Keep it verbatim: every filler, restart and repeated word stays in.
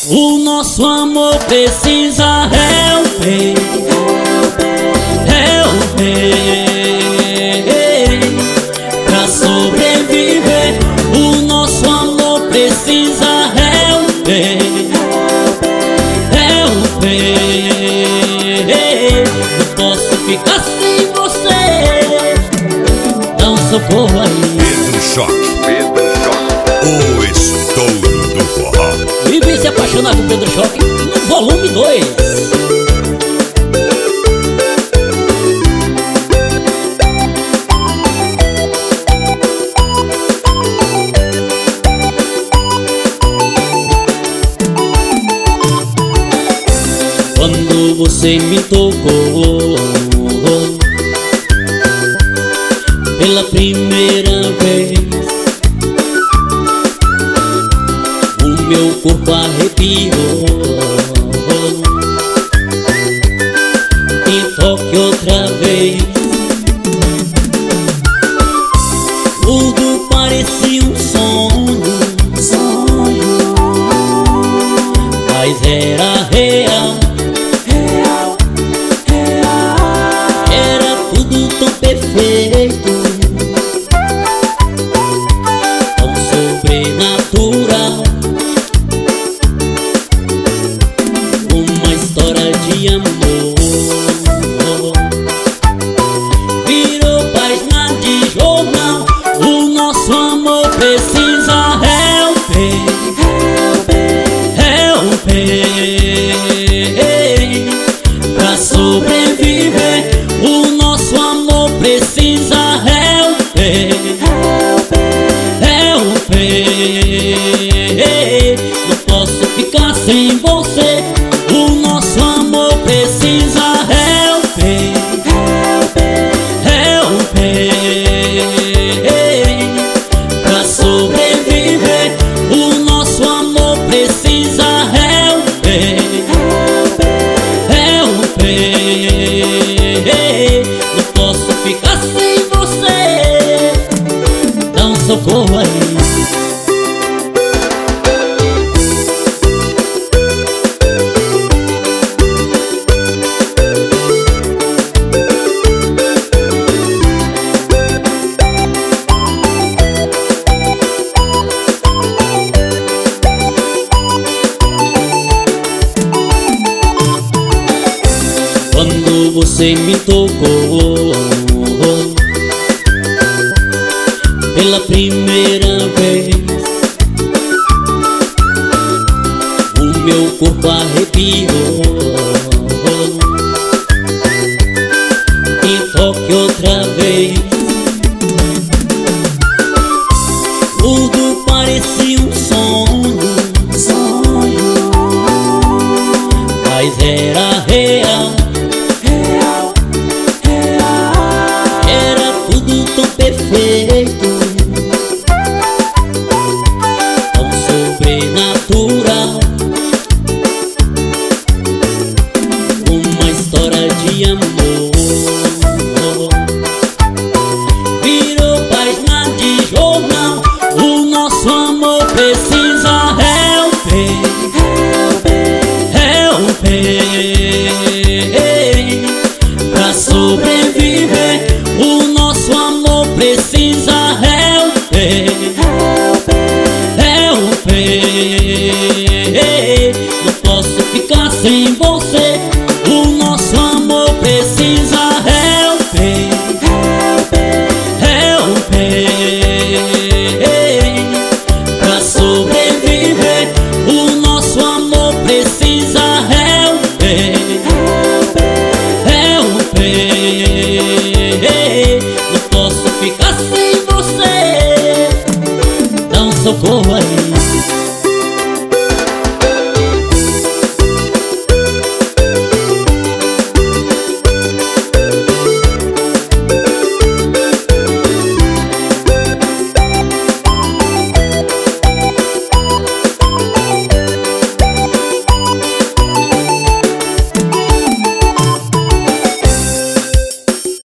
O nosso amor precisa help, help, pra sobreviver. O nosso amor precisa help, help. Não posso ficar sem você. Dá um socorro aí. Pedro Choque, Pedro Choque, o estouro do forró. Vive se apaixonar com Pedro Choque no volume dois. Quando você me tocou pela primeira vez, o meu corpo arrepiou. Me toque outra vez. Tudo parecia um sonho, sonho, mas era real. Era tudo tão perfeito, tão sobrenatural. Uma história de amor virou página de jornal. O nosso amor precisa help, help, pra sobreviver. O nosso amor precisa help, help. Não posso ficar sem você. O nosso amor precisa help, help, pra sobreviver. O nosso amor precisa help, help. Não posso ficar sem você. Dá um socorro aí. Quando você me tocou pela primeira vez, o meu corpo arrepiou. Me toque outra vez. Tudo parecia um sonho, sonho, mas era real. Perfeito, tão sobrenatural.